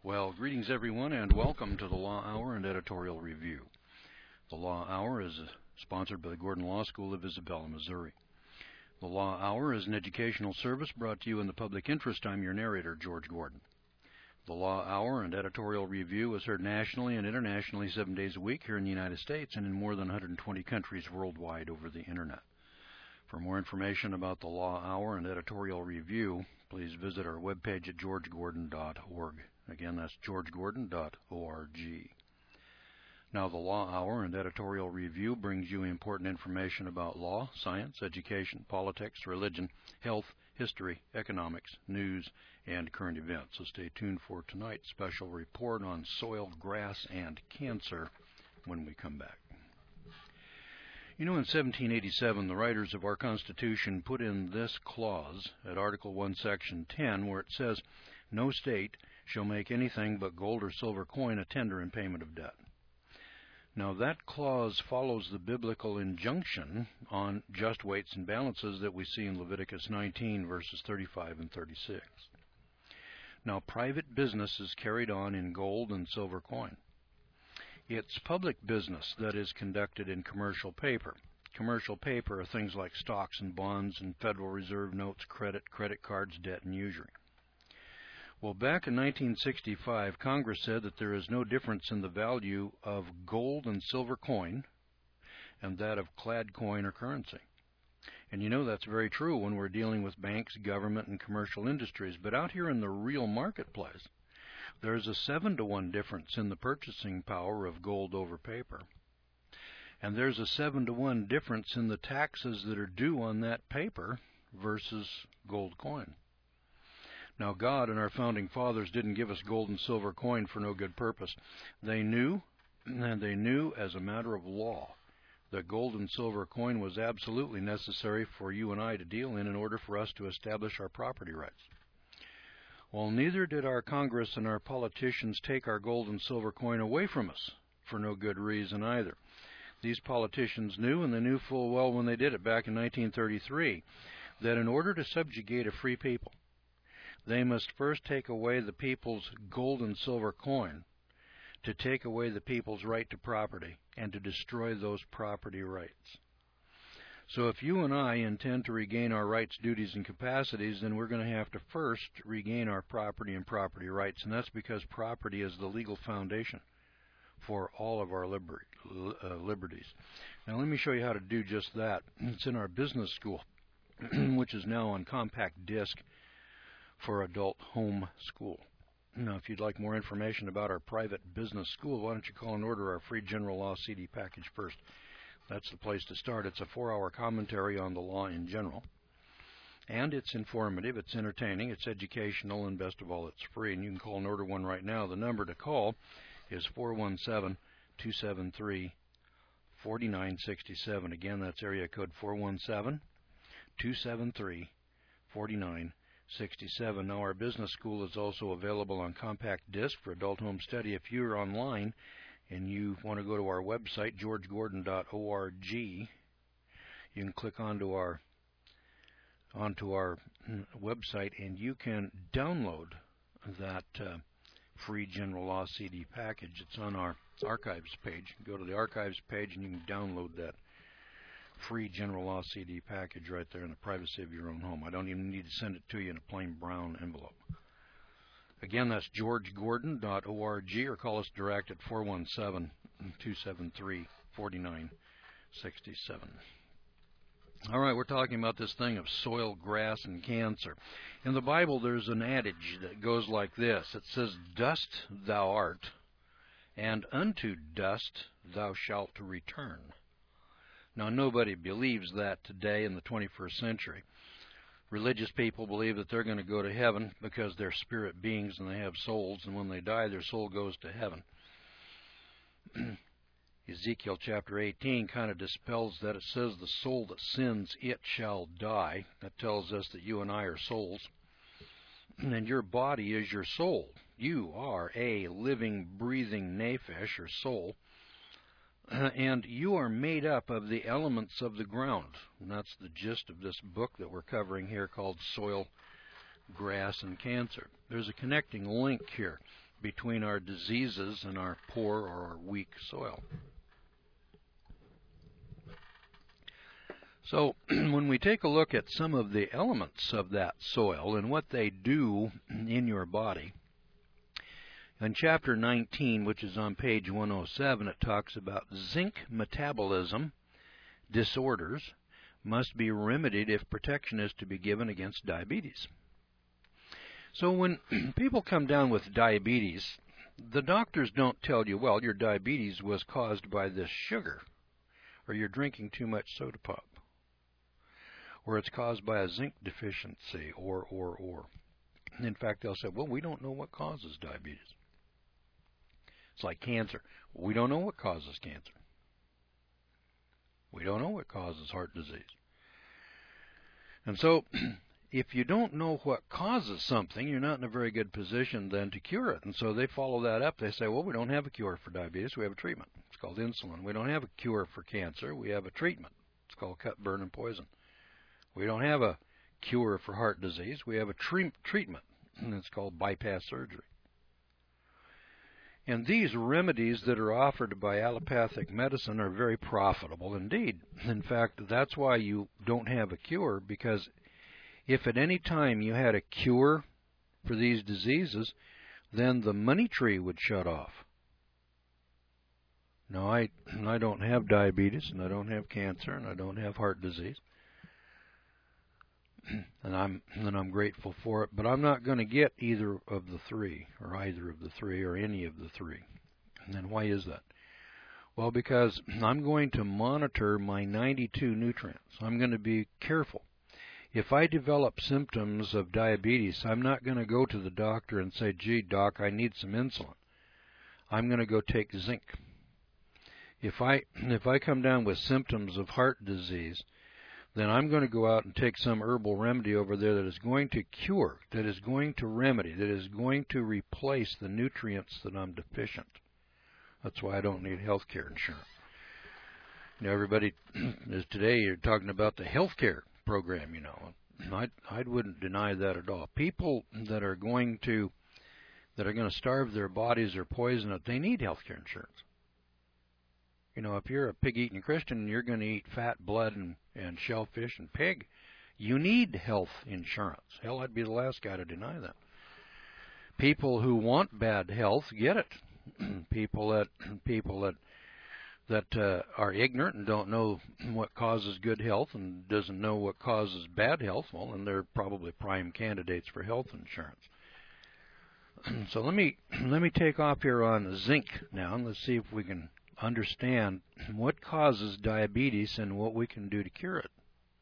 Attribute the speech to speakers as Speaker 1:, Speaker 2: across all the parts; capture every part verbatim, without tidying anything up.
Speaker 1: Well, greetings everyone, and welcome to the Law Hour and Editorial Review. The Law Hour is sponsored by the Gordon Law School of Isabella, Missouri. The Law Hour is an educational service brought to you in the public interest. I'm your narrator, George Gordon. The Law Hour and Editorial Review is heard nationally and internationally seven days a week here in the United States and in more than one hundred twenty countries worldwide over the Internet. For more information about the Law Hour and Editorial Review, please visit our webpage at george gordon dot org. Again, that's george gordon dot org. Now, the Law Hour and Editorial Review brings you important information about law, science, education, politics, religion, health, history, economics, news, and current events. So stay tuned for tonight's special report on soil, grass, and cancer when we come back. You know, in seventeen eighty-seven, the writers of our Constitution put in this clause at Article one, Section ten, where it says, "No state shall make anything but gold or silver coin a tender in payment of debt." Now, that clause follows the biblical injunction on just weights and balances that we see in Leviticus nineteen, verses thirty-five and thirty-six. Now, private business is carried on in gold and silver coin. It's public business that is conducted in commercial paper. Commercial paper are things like stocks and bonds and Federal Reserve notes, credit, credit cards, debt, and usury. Well, back in nineteen sixty-five, Congress said that there is no difference in the value of gold and silver coin and that of clad coin or currency. And you know that's very true when we're dealing with banks, government, and commercial industries. But out here in the real marketplace, there's a seven to one difference in the purchasing power of gold over paper. And there's a seven to one difference in the taxes that are due on that paper versus gold coin. Now, God and our founding fathers didn't give us gold and silver coin for no good purpose. They knew, and they knew as a matter of law, that gold and silver coin was absolutely necessary for you and I to deal in in order for us to establish our property rights. Well, neither did our Congress and our politicians take our gold and silver coin away from us for no good reason either. These politicians knew, and they knew full well when they did it back in nineteen thirty-three, that in order to subjugate a free people, they must first take away the people's gold and silver coin to take away the people's right to property and to destroy those property rights. So if you and I intend to regain our rights, duties, and capacities, then we're going to have to first regain our property and property rights, and that's because property is the legal foundation for all of our liber uh, liberties. Now let me show you how to do just that. It's in our business school, which is now on compact disc for adult home school. Now, if you'd like more information about our private business school, why don't you call and order our free general law C D package first. That's the place to start. It's a four-hour commentary on the law in general. And it's informative, it's entertaining, it's educational, and best of all, it's free. And you can call and order one right now. The number to call is four one seven, two seven three, four nine six seven. Again, that's area code four one seven, two seven three, four nine six seven. Now, our business school is also available on compact disc for adult home study. If you're online and you want to go to our website, george gordon dot org, you can click onto our onto our website and you can download that uh, free general law C D package. It's on our archives page. Go to the archives page and you can download that free general law C D package right there in the privacy of your own home. I don't even need to send it to you in a plain brown envelope. Again, that's george gordon dot org, or call us direct at four one seven, two seven three, four nine six seven. All right, we're talking about this thing of soil, grass, and cancer. In the Bible, there's an adage that goes like this. It says, "Dust thou art, and unto dust thou shalt return." Now, nobody believes that today in the twenty-first century. Religious people believe that they're going to go to heaven because they're spirit beings and they have souls, and when they die, their soul goes to heaven. Ezekiel chapter eighteen kind of dispels that. It says, "The soul that sins, it shall die." That tells us that you and I are souls, and your body is your soul. You are a living, breathing nephesh, or soul. And you are made up of the elements of the ground. And that's the gist of this book that we're covering here called Soil, Grass, and Cancer. There's a connecting link here. between our diseases and our poor or our weak soil. So when we take a look at some of the elements of that soil and what they do in your body, in chapter nineteen, which is on page one oh seven, it talks about zinc metabolism disorders must be remedied if protection is to be given against diabetes. So when people come down with diabetes, the doctors don't tell you, well, your diabetes was caused by this sugar, or you're drinking too much soda pop, or it's caused by a zinc deficiency, or, or, or. In fact, they'll say, well, we don't know what causes diabetes. It's like cancer. We don't know what causes cancer. We don't know what causes heart disease. And so, if you don't know what causes something, you're not in a very good position then to cure it. And so they follow that up. They say, well, we don't have a cure for diabetes. We have a treatment. It's called insulin. We don't have a cure for cancer. We have a treatment. It's called cut, burn, and poison. We don't have a cure for heart disease. We have a tre- treatment, and it's called bypass surgery. And these remedies that are offered by allopathic medicine are very profitable indeed. In fact, that's why you don't have a cure, because if at any time you had a cure for these diseases, then the money tree would shut off. No, I, I don't have diabetes, and I don't have cancer, and I don't have heart disease. And I'm and I'm grateful for it, but I'm not going to get either of the three, or either of the three, or any of the three. And then why is that? Well, because I'm going to monitor my ninety-two nutrients. I'm going to be careful. If I develop symptoms of diabetes, I'm not going to go to the doctor and say, gee, doc, I need some insulin. I'm going to go take zinc. If I if I come down with symptoms of heart disease, then I'm going to go out and take some herbal remedy over there that is going to cure, that is going to remedy, that is going to replace the nutrients that I'm deficient. That's why I don't need health care insurance. You know, everybody is today, you're talking about the health care program, you know. I I wouldn't deny that at all. People that are going to that are going to starve their bodies or poison it, they need health care insurance. You know, if you're a pig-eating Christian and you're going to eat fat, blood, and, and shellfish and pig, you need health insurance. Hell, I'd be the last guy to deny that. People who want bad health get it. people that people that that uh, are ignorant and don't know what causes good health and doesn't know what causes bad health, well, then they're probably prime candidates for health insurance. So let me let me take off here on zinc now, and let's see if we can understand what causes diabetes and what we can do to cure it.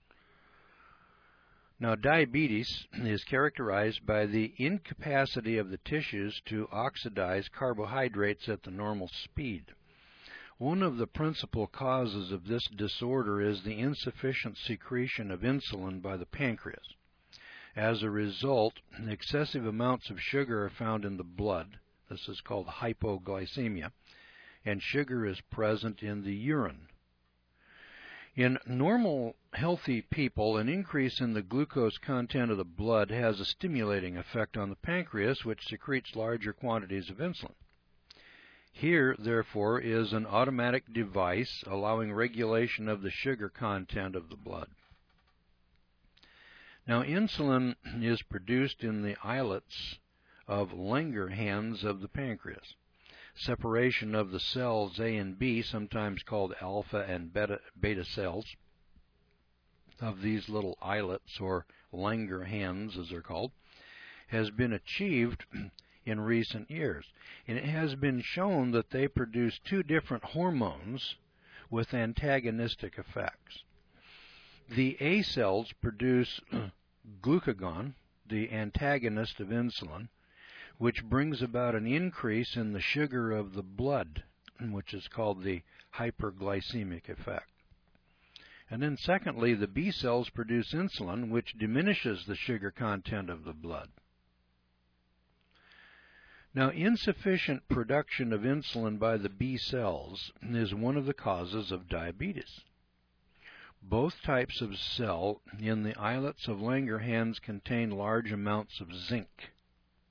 Speaker 1: Now, diabetes is characterized by the incapacity of the tissues to oxidize carbohydrates at the normal speed. One of the principal causes of this disorder is the insufficient secretion of insulin by the pancreas. As a result, excessive amounts of sugar are found in the blood. This is called hypoglycemia. And sugar is present in the urine. In normal, healthy people, an increase in the glucose content of the blood has a stimulating effect on the pancreas, which secretes larger quantities of insulin. Here, therefore, is an automatic device allowing regulation of the sugar content of the blood. Now, insulin is produced in the islets of Langerhans of the pancreas. Separation of the cells A and B, sometimes called alpha and beta, beta cells, of these little islets, or Langerhans as they're called, has been achieved in recent years. And it has been shown that they produce two different hormones with antagonistic effects. The A cells produce glucagon, the antagonist of insulin, which brings about an increase in the sugar of the blood, which is called the hyperglycemic effect. And then secondly, the B cells produce insulin, which diminishes the sugar content of the blood. Now, insufficient production of insulin by the B cells is one of the causes of diabetes. Both types of cell in the islets of Langerhans contain large amounts of zinc.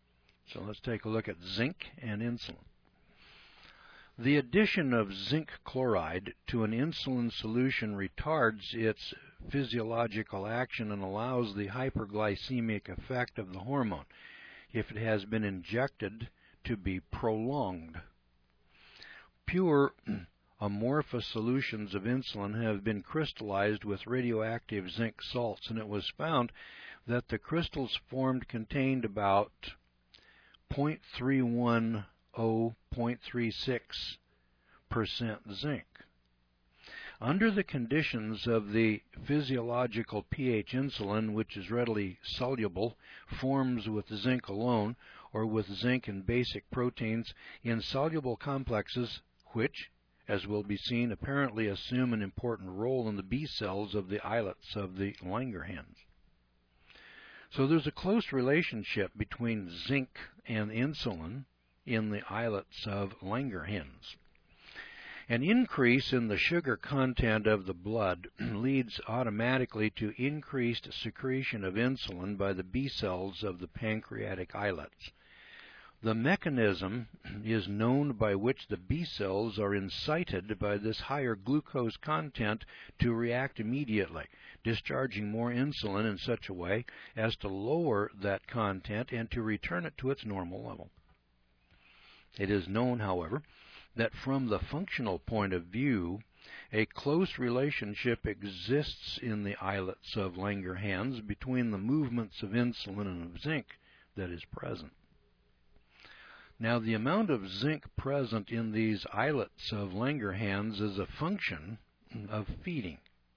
Speaker 1: So let's take a look at zinc and insulin. The addition of zinc chloride to an insulin solution retards its physiological action and allows the hyperglycemic effect of the hormone, if it has been injected, to be prolonged. Pure amorphous solutions of insulin have been crystallized with radioactive zinc salts, and it was found that the crystals formed contained about zero point three one zero zero point three six percent zinc. Under the conditions of the physiological pH, insulin, which is readily soluble, forms with zinc alone or with zinc and basic proteins in soluble complexes which, as will be seen, apparently assume an important role in the B cells of the islets of the Langerhans. So there's a close relationship between zinc and insulin in the islets of Langerhans. An increase in the sugar content of the blood leads automatically to increased secretion of insulin by the B cells of the pancreatic islets. The mechanism is known by which the B cells are incited by this higher glucose content to react immediately, discharging more insulin in such a way as to lower that content and to return it to its normal level. It is known, however, that from the functional point of view, a close relationship exists in the islets of Langerhans between the movements of insulin and of zinc that is present. Now, the amount of zinc present in these islets of Langerhans is a function of feeding.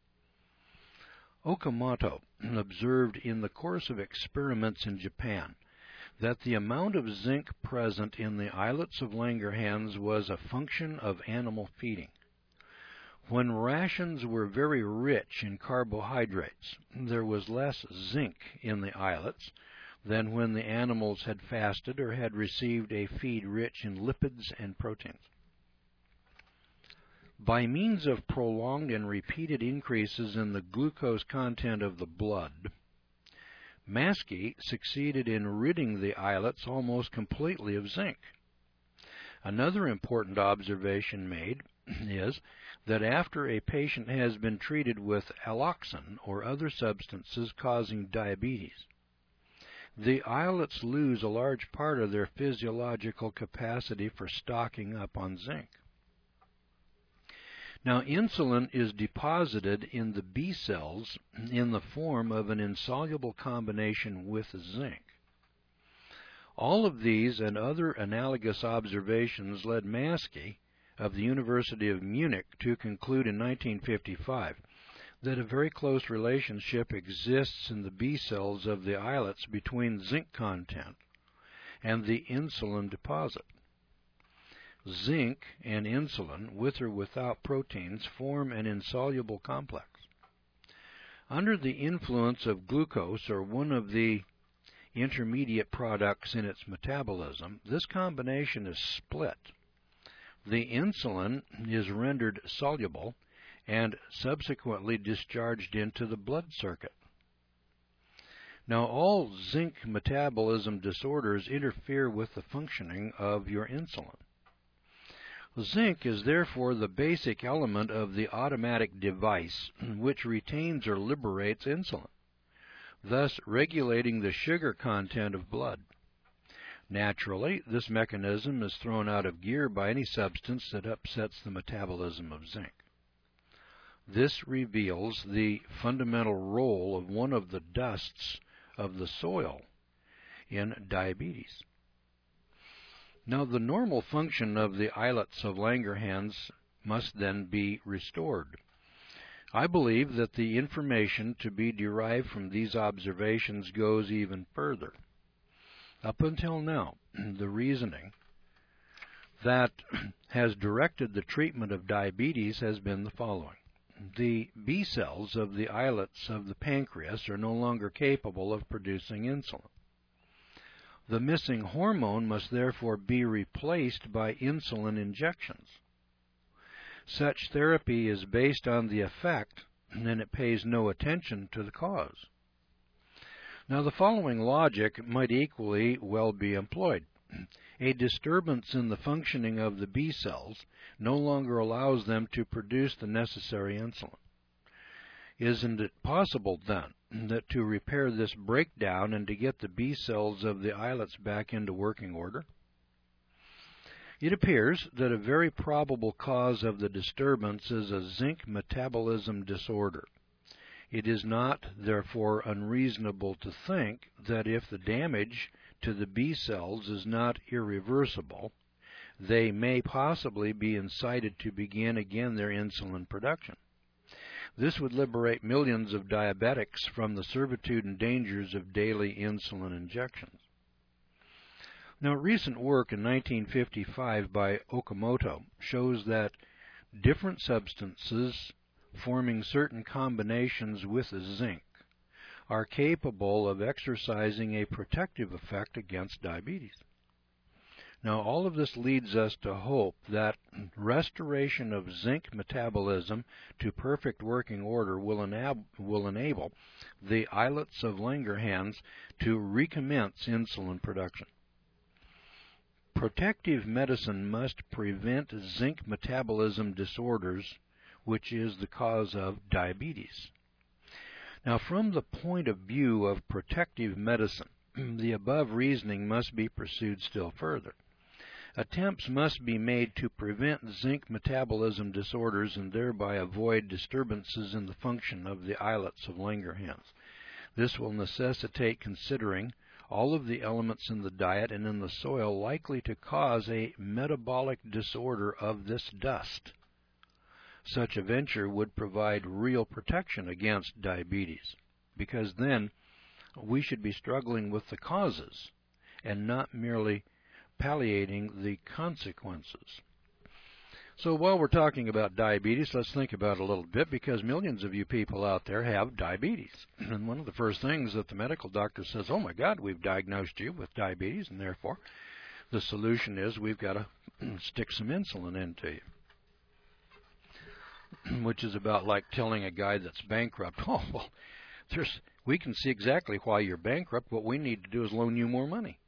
Speaker 1: Okamoto observed in the course of experiments in Japan that the amount of zinc present in the islets of Langerhans was a function of animal feeding. When rations were very rich in carbohydrates, there was less zinc in the islets than when the animals had fasted or had received a feed rich in lipids and proteins. By means of prolonged and repeated increases in the glucose content of the blood, Maskey succeeded in ridding the islets almost completely of zinc. Another important observation made is that after a patient has been treated with alloxan or other substances causing diabetes, the islets lose a large part of their physiological capacity for stocking up on zinc. Now, insulin is deposited in the B cells in the form of an insoluble combination with zinc. All of these and other analogous observations led Maskey of the University of Munich to conclude in nineteen fifty-five that a very close relationship exists in the B cells of the islets between zinc content and the insulin deposit. Zinc and insulin, with or without proteins, form an insoluble complex. Under the influence of glucose, or one of the intermediate products in its metabolism, this combination is split. The insulin is rendered soluble and subsequently discharged into the blood circuit. Now, all zinc metabolism disorders interfere with the functioning of your insulin. Zinc is therefore the basic element of the automatic device which retains or liberates insulin, thus regulating the sugar content of blood. Naturally, this mechanism is thrown out of gear by any substance that upsets the metabolism of zinc. This reveals the fundamental role of one of the dusts of the soil in diabetes. Now, the normal function of the islets of Langerhans must then be restored. I believe that the information to be derived from these observations goes even further. Up until now, the reasoning that has directed the treatment of diabetes has been the following. The B cells of the islets of the pancreas are no longer capable of producing insulin. The missing hormone must therefore be replaced by insulin injections. Such therapy is based on the effect, and it pays no attention to the cause. Now, the following logic might equally well be employed. A disturbance in the functioning of the B cells no longer allows them to produce the necessary insulin. Isn't it possible, then, that to repair this breakdown and to get the B cells of the islets back into working order? It appears that a very probable cause of the disturbance is a zinc metabolism disorder. It is not, therefore, unreasonable to think that if the damage to the B cells is not irreversible, they may possibly be incited to begin again their insulin production. This would liberate millions of diabetics from the servitude and dangers of daily insulin injections. Now, recent work in nineteen fifty-five by Okamoto shows that different substances forming certain combinations with zinc are capable of exercising a protective effect against diabetes. Now, all of this leads us to hope that restoration of zinc metabolism to perfect working order will, enab will enable the islets of Langerhans to recommence insulin production. Protective medicine must prevent zinc metabolism disorders, which is the cause of diabetes. Now, from the point of view of protective medicine, the above reasoning must be pursued still further. Attempts must be made to prevent zinc metabolism disorders and thereby avoid disturbances in the function of the islets of Langerhans. This will necessitate considering all of the elements in the diet and in the soil likely to cause a metabolic disorder of this dust. Such a venture would provide real protection against diabetes, because then we should be struggling with the causes and not merely palliating the consequences. So while we're talking about diabetes, let's think about it a little bit, because millions of you people out there have diabetes. And one of the first things that the medical doctor says, oh my God, we've diagnosed you with diabetes, and therefore the solution is we've got to stick some insulin into you. Which is about like telling a guy that's bankrupt, oh, well, there's, we can see exactly why you're bankrupt. What we need to do is loan you more money.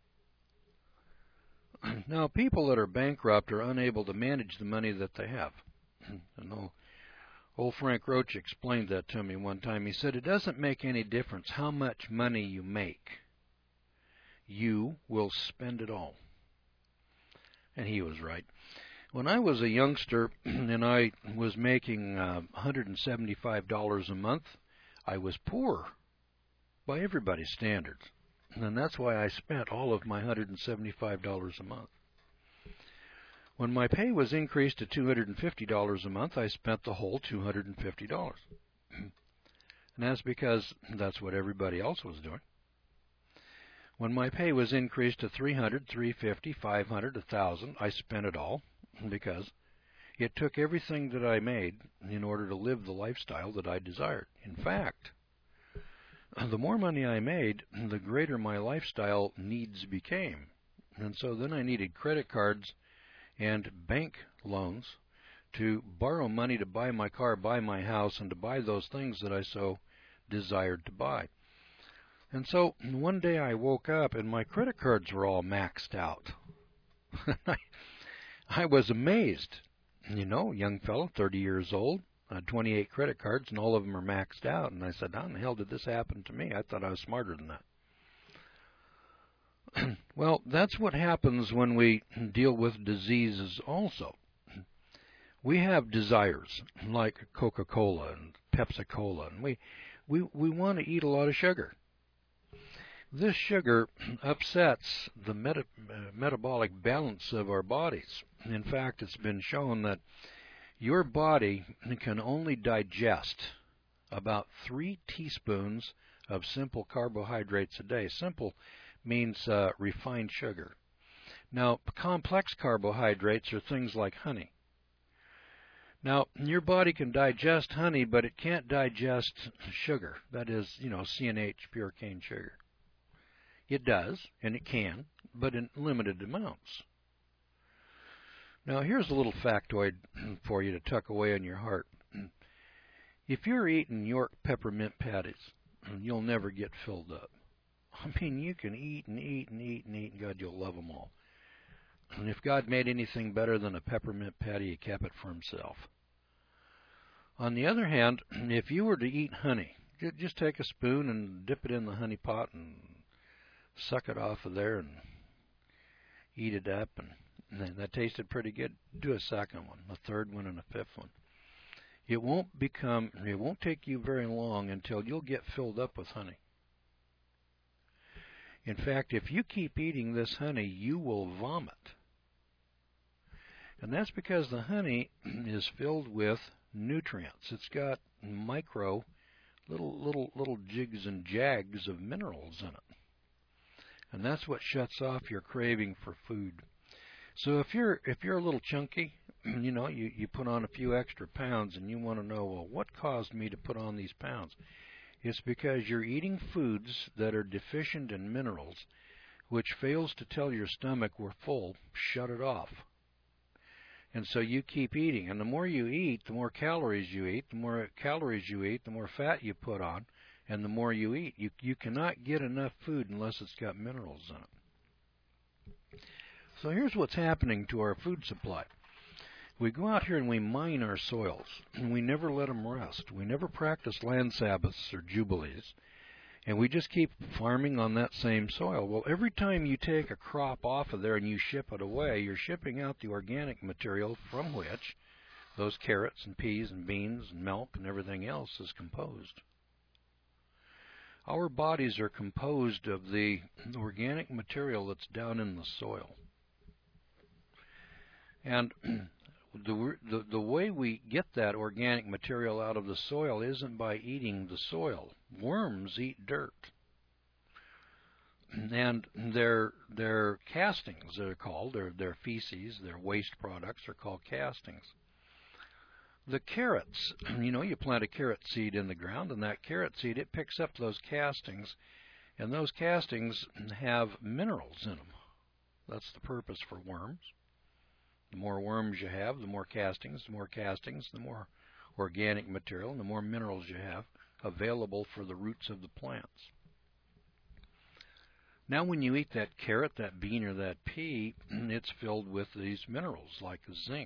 Speaker 1: Now, people that are bankrupt are unable to manage the money that they have. And old, old Frank Roach explained that to me one time. He said, it doesn't make any difference how much money you make. You will spend it all. And he was right. When I was a youngster and I was making uh, one hundred seventy-five dollars a month, I was poor by everybody's standards. And that's why I spent all of my one hundred seventy-five dollars a month. When my pay was increased to two hundred fifty dollars a month, I spent the whole two hundred fifty dollars. And that's because that's what everybody else was doing. When my pay was increased to three hundred dollars, three hundred fifty dollars, five hundred dollars, one thousand dollars, I spent it all because it took everything that I made in order to live the lifestyle that I desired. In fact, the more money I made, the greater my lifestyle needs became. And so then I needed credit cards and bank loans to borrow money to buy my car, buy my house, and to buy those things that I so desired to buy. And so one day I woke up and my credit cards were all maxed out. I, I was amazed. You know, young fellow, thirty years old, uh, twenty-eight credit cards, and all of them are maxed out. And I said, how in the hell did this happen to me? I thought I was smarter than that. Well, that's what happens when we deal with diseases also. We have desires like Coca-Cola and Pepsi-Cola, and we, we, we want to eat a lot of sugar. This sugar upsets the meta, uh, metabolic balance of our bodies. In fact, it's been shown that your body can only digest about three teaspoons of simple carbohydrates a day. Simple means uh, refined sugar. Now, complex carbohydrates are things like honey. Now, your body can digest honey, but it can't digest sugar. That is, you know, C N H, pure cane sugar. It does, and it can, but in limited amounts. Now, here's a little factoid for you to tuck away in your heart. If you're eating York peppermint patties, you'll never get filled up. I mean, you can eat and eat and eat and eat, and God, you'll love them all. And if God made anything better than a peppermint patty, He kept it for Himself. On the other hand, if you were to eat honey, just take a spoon and dip it in the honey pot and suck it off of there and eat it up, and that tasted pretty good. Do a second one, a third one, and a fifth one. It won't become, it won't take you very long until you'll get filled up with honey. In fact, if you keep eating this honey, you will vomit. And that's because the honey is filled with nutrients. It's got micro, little, little, little jigs and jags of minerals in it. And that's what shuts off your craving for food. So if you're if you're a little chunky, you know, you, you put on a few extra pounds and you want to know, well, what caused me to put on these pounds? It's because you're eating foods that are deficient in minerals, which fails to tell your stomach we're full, shut it off. And so you keep eating. And the more you eat, the more calories you eat. The more calories you eat, the more fat you put on. And the more you eat. You, you cannot get enough food unless it's got minerals in it. So here's what's happening to our food supply. We go out here and we mine our soils, and we never let them rest. We never practice land Sabbaths or jubilees, and we just keep farming on that same soil. Well, every time you take a crop off of there and you ship it away, you're shipping out the organic material from which those carrots and peas and beans and milk and everything else is composed. Our bodies are composed of the organic material that's down in the soil. And the, the, the way we get that organic material out of the soil isn't by eating the soil. Worms eat dirt. And their, their castings, they're called, their, their feces, their waste products are called castings. The carrots, you know, you plant a carrot seed in the ground, and that carrot seed, it picks up those castings, and those castings have minerals in them. That's the purpose for worms. The more worms you have, the more castings, the more castings, the more organic material, and the more minerals you have available for the roots of the plants. Now when you eat that carrot, that bean, or that pea, it's filled with these minerals like zinc.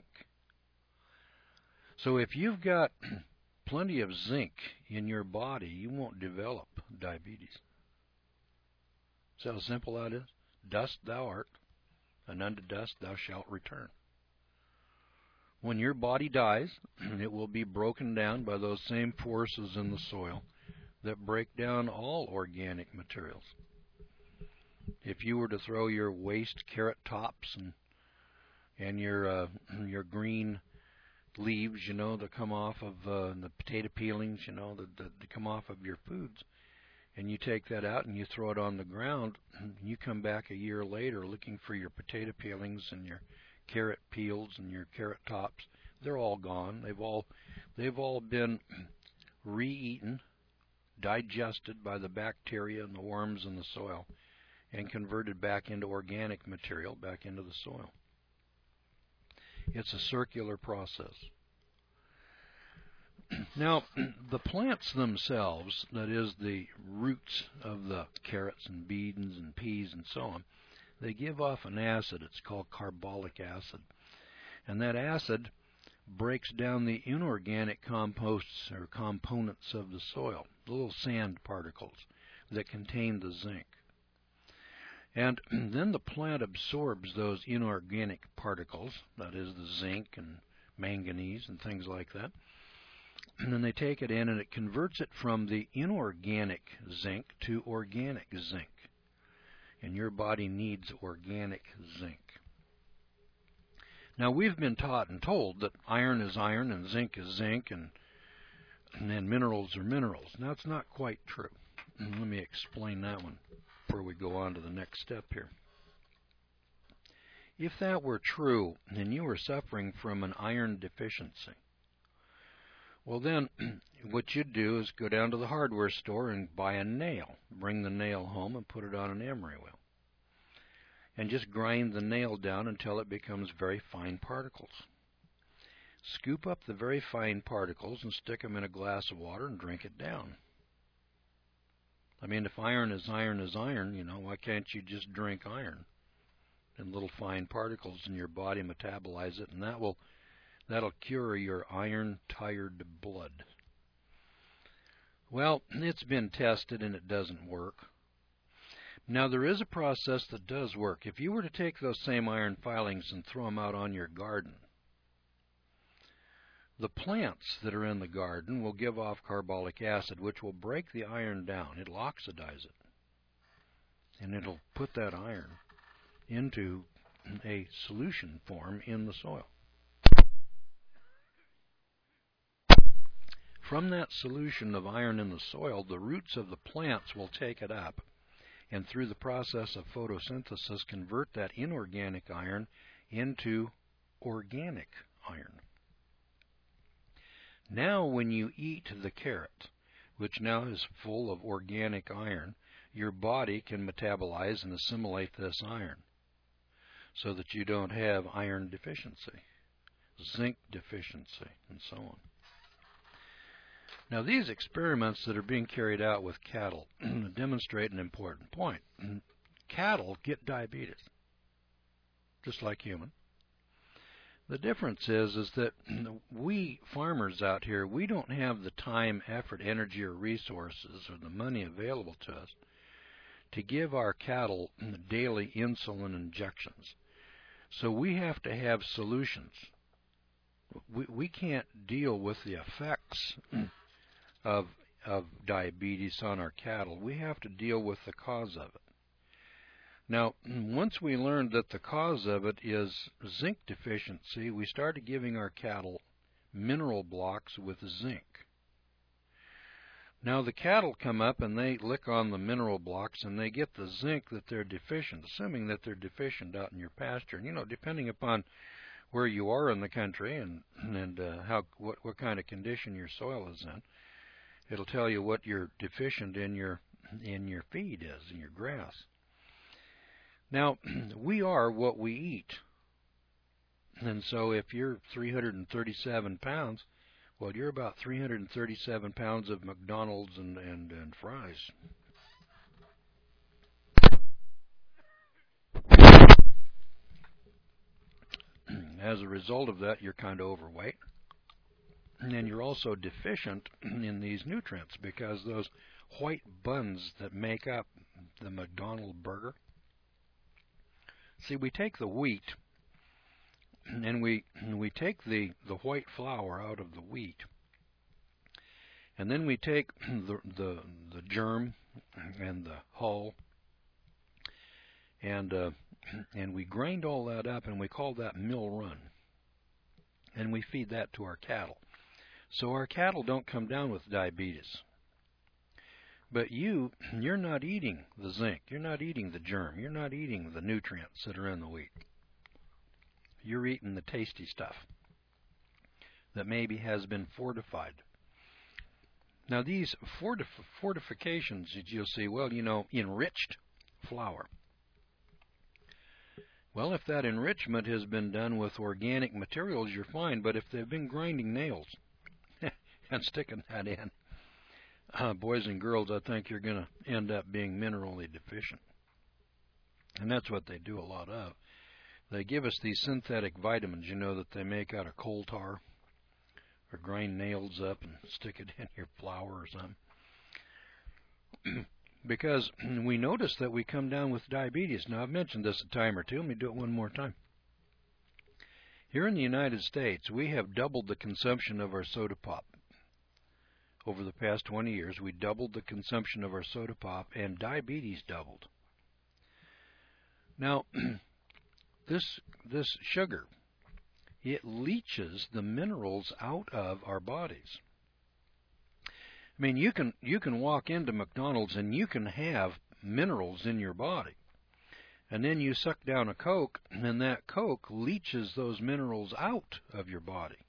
Speaker 1: So if you've got plenty of zinc in your body, you won't develop diabetes. See how simple that is? Dust thou art, and unto dust thou shalt return. When your body dies, it will be broken down by those same forces in the soil that break down all organic materials. If you were to throw your waste carrot tops and and your uh, your green leaves, you know, that come off of uh, the potato peelings, you know, that, that, that come off of your foods, and you take that out and you throw it on the ground, you come back a year later looking for your potato peelings and your carrot peels and your carrot tops. They're all gone. They've all they've all been re-eaten, digested by the bacteria and the worms in the soil, and converted back into organic material, back into the soil. It's a circular process. Now, the plants themselves, that is the roots of the carrots and beans and peas and so on, they give off an acid. It's called carbolic acid. And that acid breaks down the inorganic composts or components of the soil, the little sand particles that contain the zinc. And then the plant absorbs those inorganic particles, that is the zinc and manganese and things like that. And then they take it in and it converts it from the inorganic zinc to organic zinc. And your body needs organic zinc. Now, we've been taught and told that iron is iron and zinc is zinc and, and then minerals are minerals. Now, it's not quite true. And let me explain that one before we go on to the next step here. If that were true, and you were suffering from an iron deficiency, well then, what you'd do is go down to the hardware store and buy a nail. Bring the nail home and put it on an emery wheel. And just grind the nail down until it becomes very fine particles. Scoop up the very fine particles and stick them in a glass of water and drink it down. I mean, if iron is iron is iron, you know, why can't you just drink iron? And little fine particles in your body metabolize it, and that will that'll cure your iron-tired blood. Well, it's been tested and it doesn't work. Now, there is a process that does work. If you were to take those same iron filings and throw them out on your garden, the plants that are in the garden will give off carbolic acid, which will break the iron down. It'll oxidize it, and it'll put that iron into a solution form in the soil. From that solution of iron in the soil, the roots of the plants will take it up, and through the process of photosynthesis convert that inorganic iron into organic iron. Now when you eat the carrot, which now is full of organic iron, your body can metabolize and assimilate this iron so that you don't have iron deficiency, zinc deficiency, and so on. Now, these experiments that are being carried out with cattle demonstrate an important point. Cattle get diabetes, just like human. The difference is, is that we farmers out here, we don't have the time, effort, energy, or resources, or the money available to us to give our cattle daily insulin injections. So we have to have solutions. We, we can't deal with the effects of, of diabetes on our cattle. We have to deal with the cause of it. Now, once we learned that the cause of it is zinc deficiency, we started giving our cattle mineral blocks with zinc. Now, the cattle come up and they lick on the mineral blocks and they get the zinc that they're deficient, assuming that they're deficient out in your pasture. And, you know, depending upon where you are in the country and, and uh, how what, what kind of condition your soil is in, it'll tell you what you're deficient in your, in your feed is, in your grass. Now, we are what we eat. And so if you're three hundred thirty-seven pounds, well, you're about three hundred thirty-seven pounds of McDonald's and, and, and fries. As a result of that, you're kind of overweight. And you're also deficient in these nutrients because those white buns that make up the McDonald's burger. See, we take the wheat and we we take the, the white flour out of the wheat. And then we take the, the, the germ and the hull and, uh, and we grind all that up and we call that mill run. And we feed that to our cattle. So our cattle don't come down with diabetes. But you, you're not eating the zinc. You're not eating the germ. You're not eating the nutrients that are in the wheat. You're eating the tasty stuff that maybe has been fortified. Now these fortif fortifications that you'll see, well, you know, enriched flour. Well, if that enrichment has been done with organic materials, you're fine. But if they've been grinding nails and sticking that in, Uh, boys and girls, I think you're going to end up being minerally deficient. And that's what they do a lot of. They give us these synthetic vitamins, you know, that they make out of coal tar or grind nails up and stick it in your flour or something. Because we notice that we come down with diabetes. Now, I've mentioned this a time or two. Let me do it one more time. Here in the United States, we have doubled the consumption of our soda pop. Over the past twenty years, we doubled the consumption of our soda pop, and diabetes doubled. Now, this this sugar, it leaches the minerals out of our bodies. I mean, you can you can walk into McDonald's and you can have minerals in your body, and then you suck down a Coke, and that Coke leaches those minerals out of your body.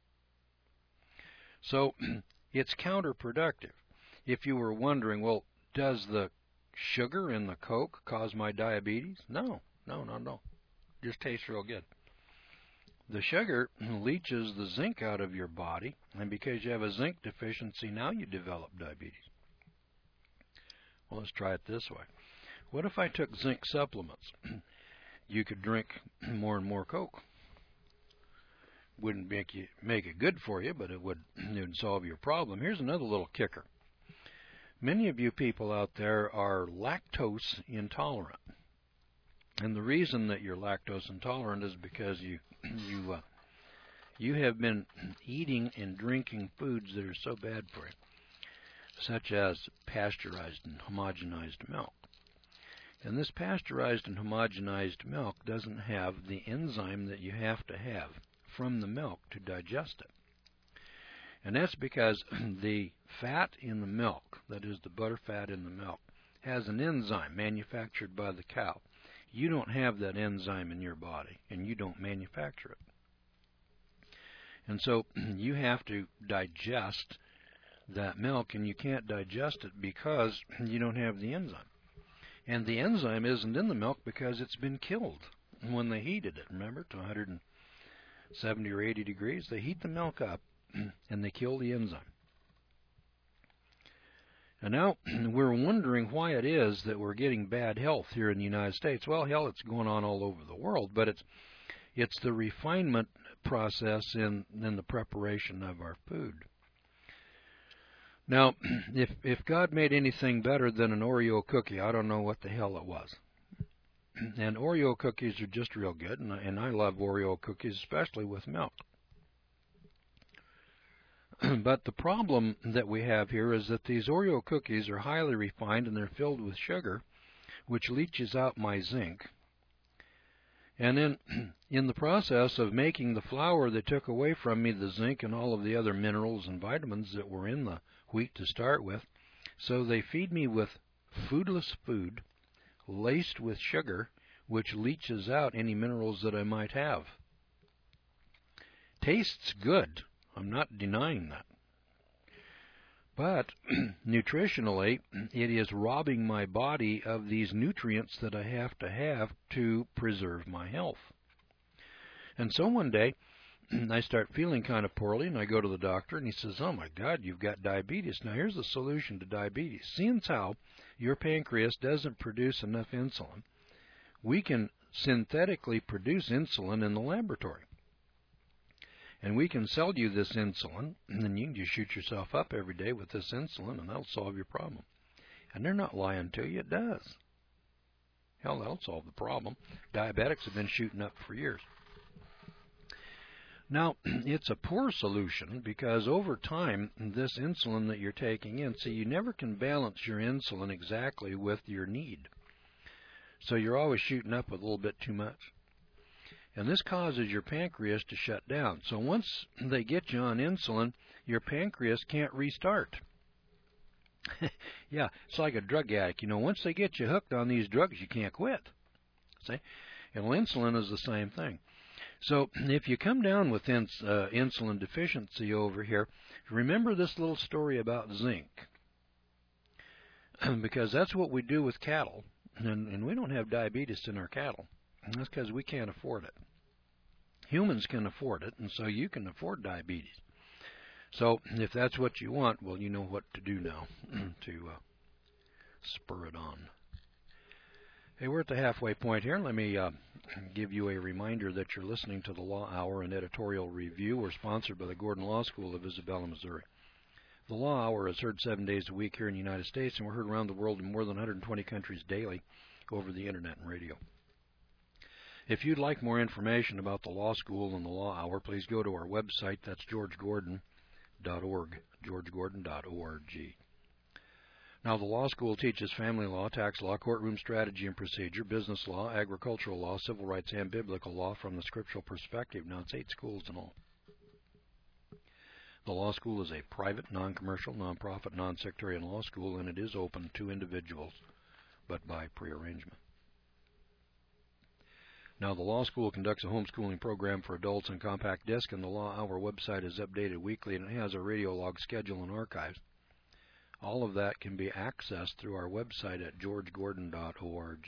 Speaker 1: So it's counterproductive. If you were wondering, well, does the sugar in the Coke cause my diabetes? No, no, no, no. It just tastes real good. The sugar leaches the zinc out of your body, and because you have a zinc deficiency, now you develop diabetes. Well, let's try it this way. What if I took zinc supplements? You could drink more and more Coke. Wouldn't make you make it good for you, but it would, it would solve your problem. Here's another little kicker. Many of you people out there are lactose intolerant. And the reason that you're lactose intolerant is because you you uh, you have been eating and drinking foods that are so bad for you, such as pasteurized and homogenized milk. And this pasteurized and homogenized milk doesn't have the enzyme that you have to have from the milk to digest it. And that's because the fat in the milk, that is the butter fat in the milk, has an enzyme manufactured by the cow. You don't have that enzyme in your body, and you don't manufacture it. And so you have to digest that milk, and you can't digest it because you don't have the enzyme. And the enzyme isn't in the milk because it's been killed when they heated it. Remember, to one hundred seventy or eighty degrees, they heat the milk up, and they kill the enzyme. And now we're wondering why it is that we're getting bad health here in the United States. Well, hell, it's going on all over the world, but it's it's the refinement process in, in the preparation of our food. Now, if if God made anything better than an Oreo cookie, I don't know what the hell it was. And Oreo cookies are just real good, and I, and I love Oreo cookies, especially with milk. But the problem that we have here is that these Oreo cookies are highly refined and they're filled with sugar, which leaches out my zinc. And then in the process of making the flour, they took away from me the zinc and all of the other minerals and vitamins that were in the wheat to start with. So they feed me with foodless food laced with sugar, which leaches out any minerals that I might have. Tastes good. I'm not denying that. But nutritionally, it is robbing my body of these nutrients that I have to have to preserve my health. And so one day, I start feeling kind of poorly, and I go to the doctor, and he says, oh my God, you've got diabetes. Now here's the solution to diabetes. Seeing as how your pancreas doesn't produce enough insulin, we can synthetically produce insulin in the laboratory. And we can sell you this insulin, and then you can just shoot yourself up every day with this insulin, and that'll solve your problem. And they're not lying to you. It does. Hell, that'll solve the problem. Diabetics have been shooting up for years. Now, it's a poor solution because over time, this insulin that you're taking in, see, you never can balance your insulin exactly with your need. So you're always shooting up a little bit too much. And this causes your pancreas to shut down. So once they get you on insulin, your pancreas can't restart. Yeah, it's like a drug addict. You know, once they get you hooked on these drugs, you can't quit. See? And insulin is the same thing. So if you come down with ins uh, insulin deficiency over here, remember this little story about zinc. Because that's what we do with cattle. And, and we don't have diabetes in our cattle. And that's because we can't afford it. Humans can afford it, and so you can afford diabetes. So if that's what you want, well, you know what to do now to uh, spur it on. Hey, we're at the halfway point here. Let me uh, give you a reminder that you're listening to the Law Hour and Editorial Review. We're sponsored by the Gordon Law School of Isabella, Missouri. The Law Hour is heard seven days a week here in the United States, and we're heard around the world in more than one hundred twenty countries daily over the Internet and radio. If you'd like more information about the law school and the Law Hour, please go to our website. That's george gordon dot org, george gordon dot org. Now, the law school teaches family law, tax law, courtroom strategy and procedure, business law, agricultural law, civil rights, and biblical law from the scriptural perspective. Now, it's eight schools in all. The law school is a private, non-commercial, non-profit, non-sectarian law school, and it is open to individuals, but by prearrangement. Now, the law school conducts a homeschooling program for adults on compact disc, and the Law Hour website is updated weekly, and it has a radio log schedule and archives. All of that can be accessed through our website at george gordon dot org.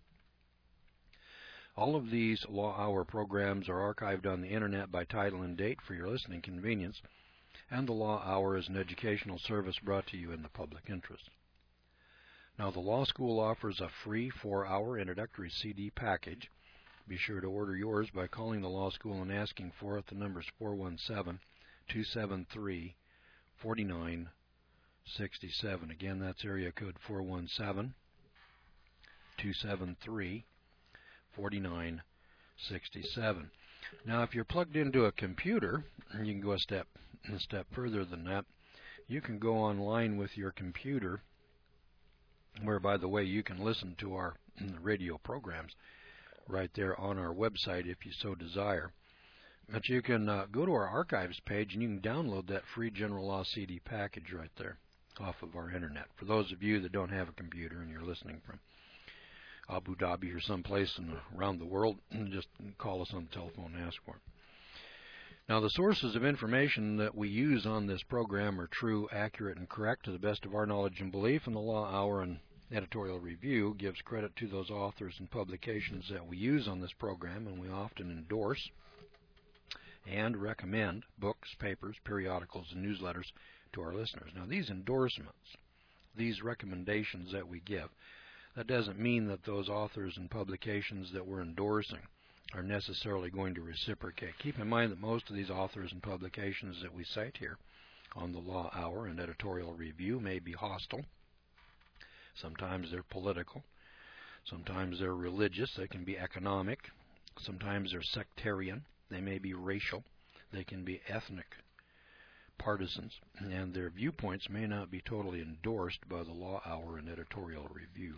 Speaker 1: All of these Law Hour programs are archived on the Internet by title and date for your listening convenience, and the Law Hour is an educational service brought to you in the public interest. Now, the law school offers a free four-hour introductory C D package. Be sure to order yours by calling the law school and asking for it. The number is four one seven, two seven three, four nine six seven. Again, that's area code four one seven, two seven three, four nine six seven. Now, if you're plugged into a computer, you can go a step, a step further than that. You can go online with your computer, where, by the way, you can listen to our radio programs right there on our website if you so desire. But you can uh, go to our archives page and you can download that free general law C D package right there off of our internet. For those of you that don't have a computer and you're listening from Abu Dhabi or someplace in, around the world, just call us on the telephone and ask for it. Now, the sources of information that we use on this program are true, accurate, and correct to the best of our knowledge and belief, and the Law Hour and Editorial Review gives credit to those authors and publications that we use on this program, and we often endorse and recommend books, papers, periodicals, and newsletters to our listeners. Now, these endorsements, these recommendations that we give, that doesn't mean that those authors and publications that we're endorsing are necessarily going to reciprocate. Keep in mind that most of these authors and publications that we cite here on the Law Hour and Editorial Review may be hostile. Sometimes they're political. Sometimes they're religious. They can be economic. Sometimes they're sectarian. They may be racial. They can be ethnic partisans. And their viewpoints may not be totally endorsed by the Law Hour and Editorial Review.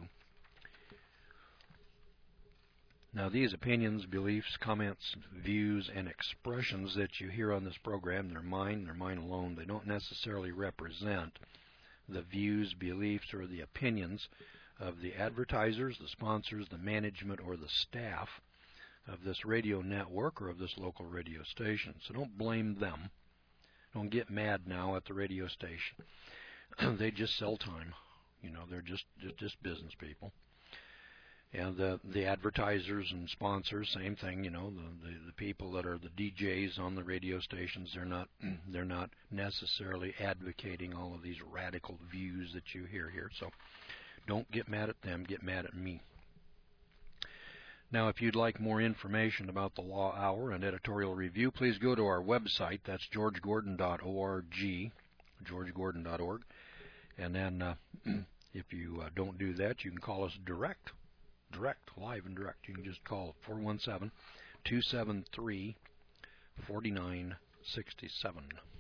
Speaker 1: Now, these opinions, beliefs, comments, views, and expressions that you hear on this program, they're mine, they're mine alone. They don't necessarily represent the views, beliefs, or the opinions of the advertisers, the sponsors, the management, or the staff of this radio network or of this local radio station. So don't blame them. Don't get mad now at the radio station. They just sell time. You know, they're just, just, just business people. And the, the advertisers and sponsors, same thing, you know, the, the, the people that are the D Js on the radio stations, they're not, they're not necessarily advocating all of these radical views that you hear here. So don't get mad at them, get mad at me. Now, if you'd like more information about the Law Hour and Editorial Review, please go to our website. That's george gordon dot org, george gordon dot org. And then uh, if you uh, don't do that, you can call us direct. Direct, live and direct. You can just call four one seven, two seven three, four nine six seven.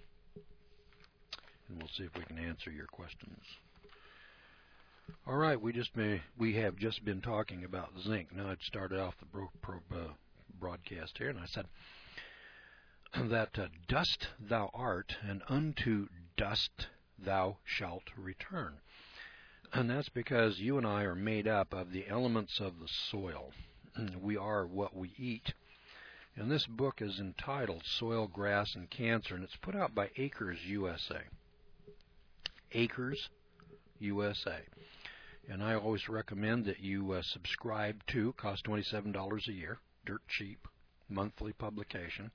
Speaker 1: And we'll see if we can answer your questions. All right, we just may, we have just been talking about zinc. Now, I started off the bro, pro, uh, broadcast here, and I said that uh, dust thou art, and unto dust thou shalt return. And that's because you and I are made up of the elements of the soil. We are what we eat. And this book is entitled Soil, Grass, and Cancer, and it's put out by Acres U S A. Acres U S A. And I always recommend that you uh, subscribe to, costs twenty-seven dollars a year, dirt cheap, monthly publication.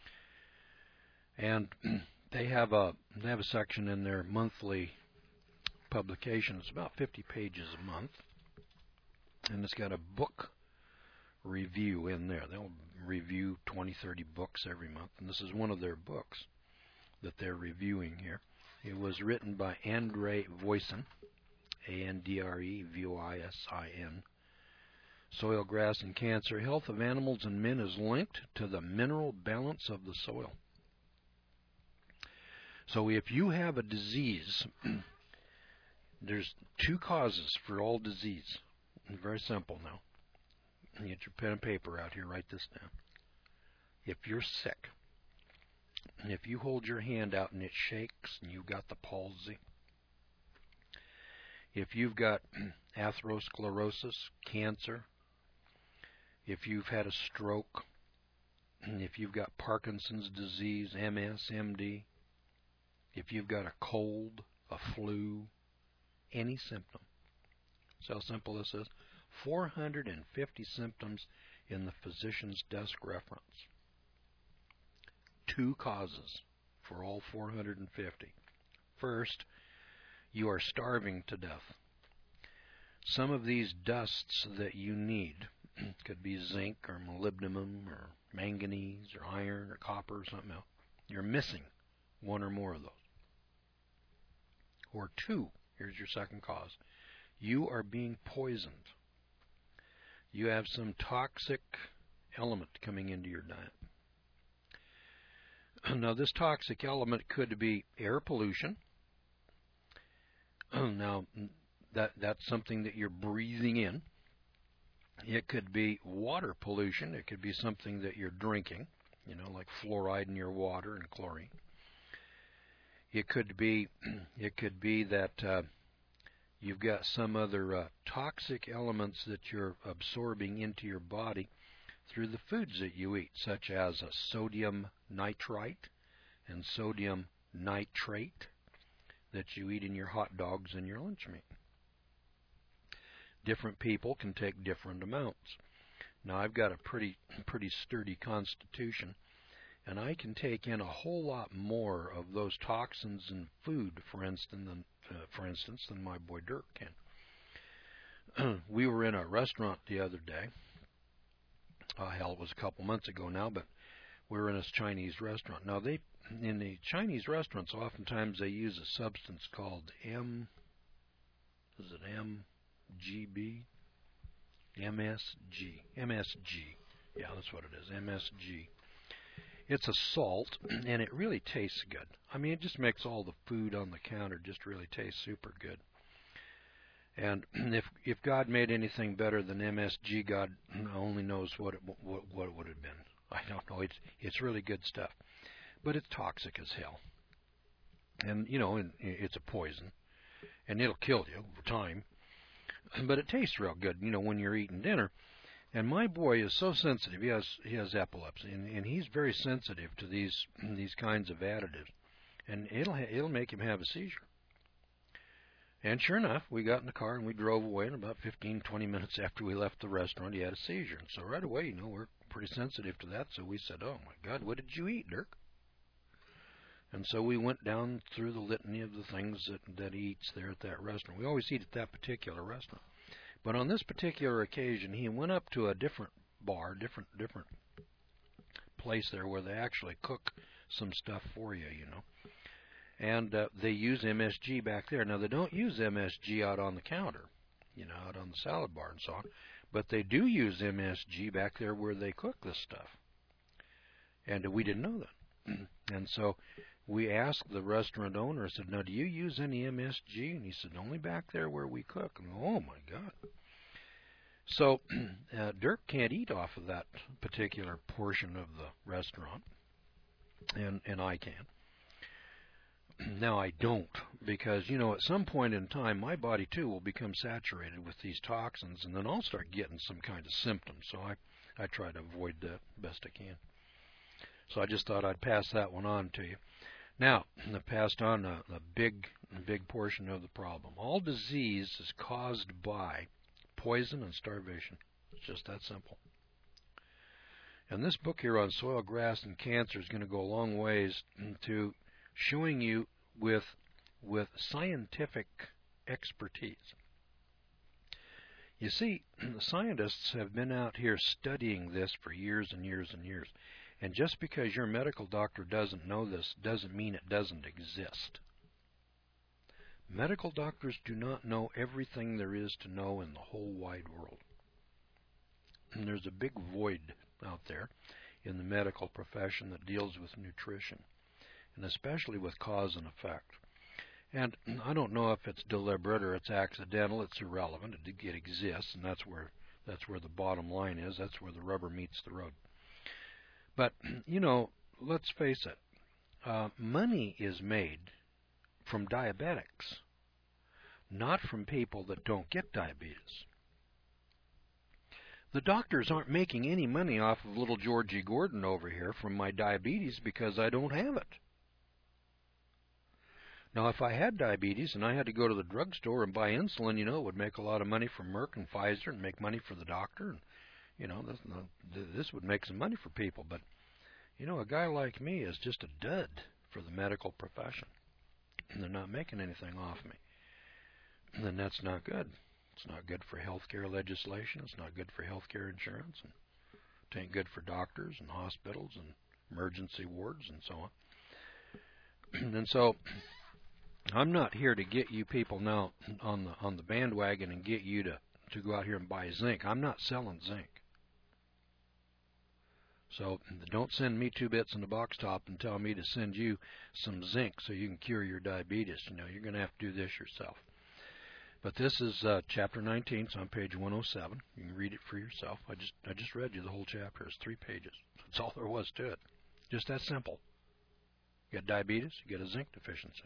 Speaker 1: And they have a they have a section in their monthly publication. It's about fifty pages a month, and it's got a book review in there. They'll review twenty, thirty books every month, and this is one of their books that they're reviewing here. It was written by Andre Voisin, A N D R E V O I S I N. Soil, Grass, and Cancer. Health of animals and men is linked to the mineral balance of the soil. So if you have a disease, there's two causes for all disease. Very simple now. Get your pen and paper out here. Write this down. If you're sick, and if you hold your hand out and it shakes and you've got the palsy, if you've got atherosclerosis, cancer, if you've had a stroke, and if you've got Parkinson's disease, M S, M D, if you've got a cold, a flu, any symptom. So how simple this is. four hundred fifty symptoms in the physician's desk reference. Two causes for all four hundred fifty. First, you are starving to death. some of these dusts that you need, could be zinc or molybdenum or manganese or iron or copper or something else, you're missing one or more of those. Or two, here's your second cause. You are being poisoned. You have some toxic element coming into your diet. Now, this toxic element could be air pollution. Now, that that's something that you're breathing in. It could be water pollution. It could be something that you're drinking, you know, like fluoride in your water and chlorine. It could be, it could be that uh, you've got some other uh, toxic elements that you're absorbing into your body through the foods that you eat, such as a sodium nitrite and sodium nitrate that you eat in your hot dogs and your lunch meat. Different people can take different amounts. Now, I've got a pretty pretty sturdy constitution, and I can take in a whole lot more of those toxins in food, for instance, than, uh, for instance, than my boy Dirk can. We were in a restaurant the other day. Uh, hell, it was a couple months ago now, but we were in a Chinese restaurant. Now, they in the Chinese restaurants, oftentimes they use a substance called M. Is it M G B? M S G. M S G. Yeah, that's what it is. M S G. It's a salt, and it really tastes good. I mean, it just makes all the food on the counter just really taste super good. And if if God made anything better than M S G, God only knows what it what, what it would have been. I don't know. It's it's really good stuff, but it's toxic as hell. And you know, and it's a poison, and it'll kill you over time. But it tastes real good, you know, when you're eating dinner. And my boy is so sensitive. He has he has epilepsy, and, and he's very sensitive to these these kinds of additives, and it'll ha it'll make him have a seizure. And sure enough, we got in the car and we drove away, and about fifteen, twenty minutes after we left the restaurant, he had a seizure. And so right away, you know, we're pretty sensitive to that. So we said, "Oh my God, what did you eat, Dirk?" And so we went down through the litany of the things that that he eats there at that restaurant. We always eat at that particular restaurant. But on this particular occasion, he went up to a different bar, different different place there where they actually cook some stuff for you, you know. And uh, they use M S G back there. Now, they don't use M S G out on the counter, you know, out on the salad bar and so on. But they do use M S G back there where they cook this stuff. And uh, we didn't know that. And so we asked the restaurant owner, I said, "Now, do you use any M S G?" And he said, "Only back there where we cook." And oh, my God. So uh, Dirk can't eat off of that particular portion of the restaurant, and, and I can. Now, I don't, because, you know, at some point in time, my body, too, will become saturated with these toxins, and then I'll start getting some kind of symptoms. So I, I try to avoid that best I can. So I just thought I'd pass that one on to you. Now, I passed on a, a big, big portion of the problem. All disease is caused by poison and starvation. It's just that simple. And this book here on soil, grass, and cancer is going to go a long ways to showing you with, with scientific expertise. You see, the scientists have been out here studying this for years and years and years. And just because your medical doctor doesn't know this doesn't mean it doesn't exist. Medical doctors do not know everything there is to know in the whole wide world. And there's a big void out there in the medical profession that deals with nutrition, and especially with cause and effect. And I don't know if it's deliberate or it's accidental. It's irrelevant. It, it exists, and that's where that's where the bottom line is. That's where the rubber meets the road. But, you know, let's face it. Uh, money is made from diabetics, not from people that don't get diabetes. The doctors aren't making any money off of little Georgie Gordon over here from my diabetes because I don't have it. Now, if I had diabetes and I had to go to the drugstore and buy insulin, you know, it would make a lot of money for Merck and Pfizer and make money for the doctor. And, you know, this, this would make some money for people. But, you know, a guy like me is just a dud for the medical profession. And they're not making anything off me. And that's not good. It's not good for health care legislation. It's not good for health care insurance. And it ain't good for doctors and hospitals and emergency wards and so on. And so I'm not here to get you people now on the on the bandwagon and get you to, to go out here and buy zinc. I'm not selling zinc. So don't send me two bits in the box top and tell me to send you some zinc so you can cure your diabetes. You know, you're going to have to do this yourself. But this is uh, chapter nineteen. It's on page one oh seven. You can read it for yourself. I just I just read you the whole chapter. It's three pages. That's all there was to it. Just that simple. You got diabetes, you get a zinc deficiency.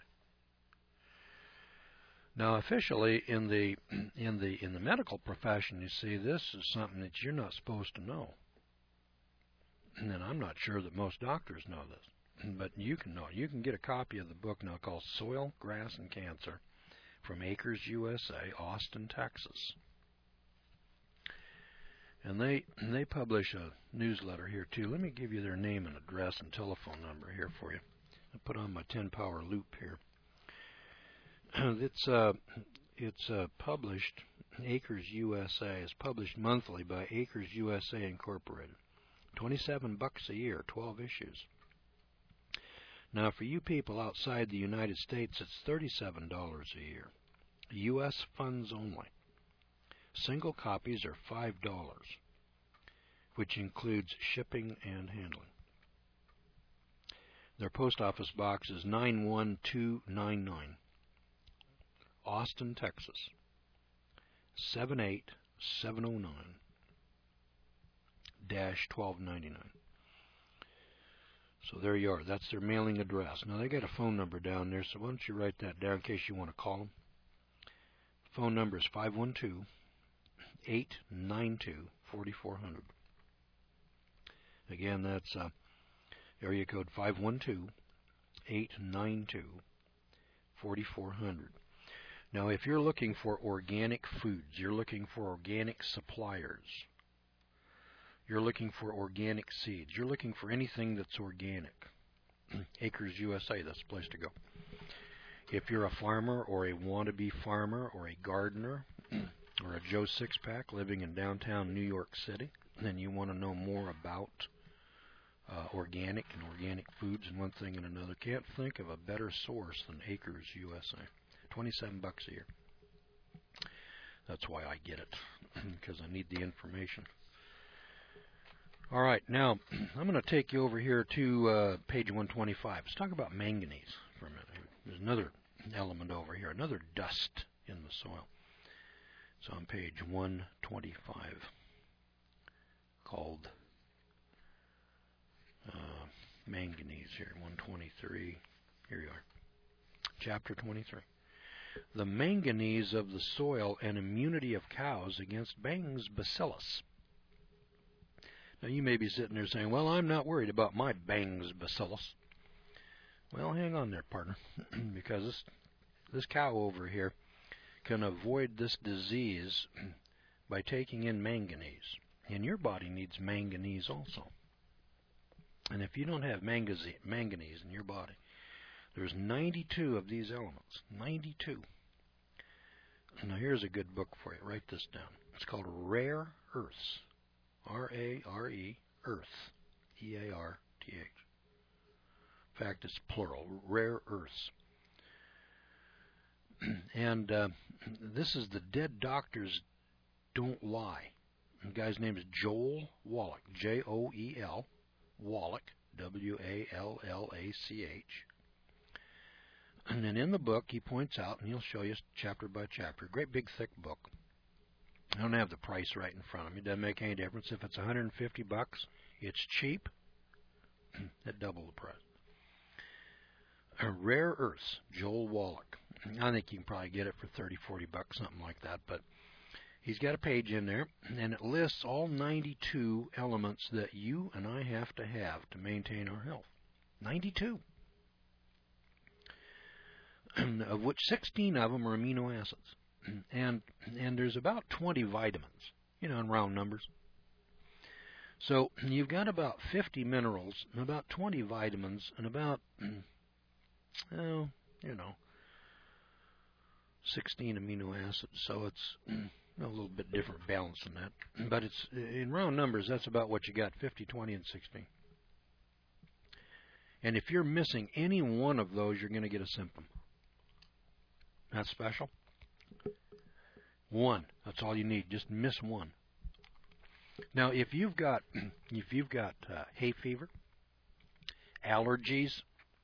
Speaker 1: Now, officially in the in the in the medical profession, you see, this is something that you're not supposed to know. And I'm not sure that most doctors know this, but you can know. You can get a copy of the book now called Soil, Grass, and Cancer from Acres U S A, Austin, Texas. And they they publish a newsletter here too. Let me give you their name and address and telephone number here for you. I'll put on my ten power loop here. It's uh it's uh, published. Acres U S A is published monthly by Acres U S A Incorporated. Twenty-seven bucks a year, twelve issues. Now, for you people outside the United States, it's thirty-seven dollars a year. U S funds only. Single copies are five dollars, which includes shipping and handling. Their post office box is nine one two nine nine, Austin, Texas, seven eight seven oh nine dash twelve ninety-nine. So there you are. That's their mailing address. Now, they got a phone number down there, so why don't you write that down in case you want to call them. Phone number is five one two, eight nine two, four four zero zero. Again, that's uh, area code five one two, eight nine two, four four zero zero. Now, if you're looking for organic foods, you're looking for organic suppliers, you're looking for organic seeds, you're looking for anything that's organic, Acres U S A, that's the place to go. If you're a farmer or a wannabe farmer or a gardener or a Joe Sixpack living in downtown New York City, then you want to know more about uh, organic and organic foods and one thing and another, can't think of a better source than Acres U S A. twenty-seven bucks a year. That's why I get it, because I need the information. All right, now I'm going to take you over here to uh, page one twenty-five. Let's talk about manganese for a minute. There's another element over here, another dust in the soil. It's on page one twenty-five, called uh, manganese here, one twenty-three. Here you are, chapter twenty-three. The manganese of the soil and immunity of cows against Bang's bacillus. Now, you may be sitting there saying, well, I'm not worried about my Bang's bacillus. Well, hang on there, partner, because this, this cow over here can avoid this disease by taking in manganese. And your body needs manganese also. And if you don't have manganese, manganese in your body, there's ninety-two of these elements. ninety-two. Now, here's a good book for you. Write this down. It's called Rare Earths. R A R E, Earth, E A R T H. In fact, it's plural, Rare Earths. And uh, this is The Dead Doctors Don't Lie. The guy's name is Joel Wallach, J O E L, Wallach, W A L L A C H. And then in the book, he points out, and he'll show you chapter by chapter, great big thick book. I don't have the price right in front of me. It doesn't make any difference. If it's one hundred fifty bucks, it's cheap at double the price. Uh, Rare Earths, Joel Wallach. I think you can probably get it for thirty, forty bucks, something like that. But he's got a page in there, and it lists all ninety-two elements that you and I have to have to maintain our health. ninety-two. Of which sixteen of them are amino acids. And and there's about twenty vitamins, you know, in round numbers. So you've got about fifty minerals and about twenty vitamins and about, oh, you know,
Speaker 2: sixteen amino acids, so it's a little bit different balance than that. But it's in round numbers, that's about what you got, fifty, twenty, and sixteen. And if you're missing any one of those, you're going to get a symptom. That's special. One. That's all you need. Just miss one. Now, if you've got if you've got uh, hay fever, allergies.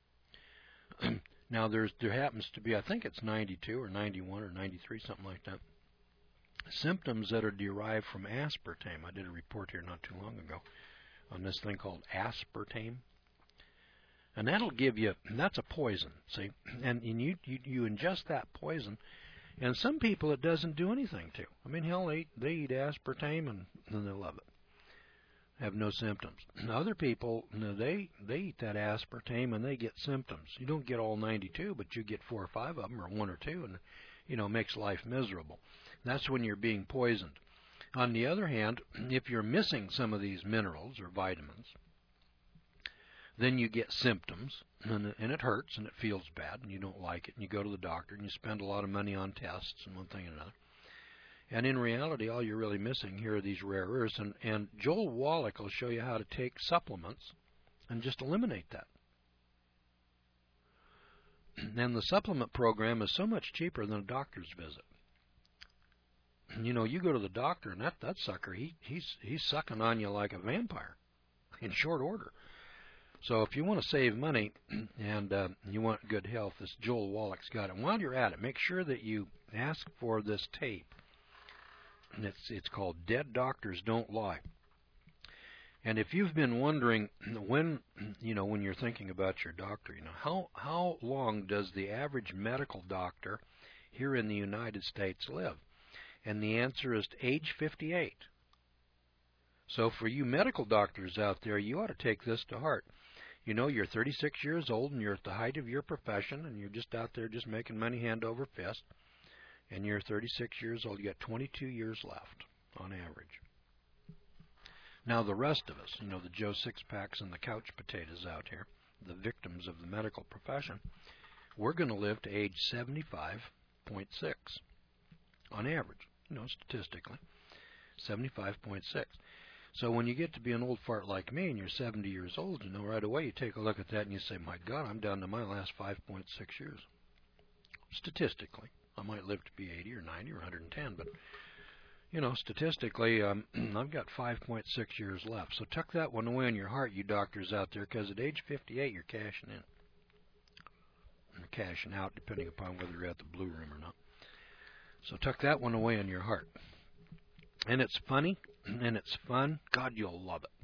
Speaker 2: Now, there's there happens to be, I think it's ninety-two or ninety-one or ninety-three, something like that. Symptoms that are derived from aspartame. I did a report here not too long ago on this thing called aspartame. And that'll give you, that's a poison, see? And, and you, you you ingest that poison, and some people it doesn't do anything to. I mean, hell, they, they eat aspartame and, and they love it. Have no symptoms. And other people, you know, they, they eat that aspartame and they get symptoms. You don't get all ninety-two, but you get four or five of them, or one or two, and, you know, makes life miserable. That's when you're being poisoned. On the other hand, if you're missing some of these minerals or vitamins, then you get symptoms, and, and it hurts, and it feels bad, and you don't like it, and you go to the doctor, and you spend a lot of money on tests and one thing and another. And in reality, all you're really missing here are these rare earths, and, and Joel Wallach will show you how to take supplements and just eliminate that. And the supplement program is so much cheaper than a doctor's visit. You know, you go to the doctor, and that, that sucker, he, he's, he's sucking on you like a vampire in short order. So if you want to save money and uh, you want good health, this Joel Wallach's got it. And while you're at it, make sure that you ask for this tape. And it's, it's called Dead Doctors Don't Lie. And if you've been wondering when, you know, when you're thinking about your doctor, you know, how, how long does the average medical doctor here in the United States live? And the answer is age fifty-eight. So for you medical doctors out there, you ought to take this to heart. You know, you're thirty-six years old and you're at the height of your profession and you're just out there just making money hand over fist. And you're thirty-six years old. You got twenty-two years left on average. Now the rest of us, you know, the Joe Sixpacks and the couch potatoes out here, the victims of the medical profession, we're going to live to age seventy-five point six on average, you know, statistically, seventy-five point six. So when you get to be an old fart like me and you're seventy years old, you know, right away you take a look at that and you say, my God, I'm down to my last five point six years. Statistically. I might live to be eighty or ninety or one hundred ten, but, you know, statistically, um, I've got five point six years left. So tuck that one away in your heart, you doctors out there, because at age fifty-eight, you're cashing in. Or cashing out, depending upon whether you're at the Blue Room or not. So tuck that one away in your heart. And it's funny, and it's fun. God, you'll love it.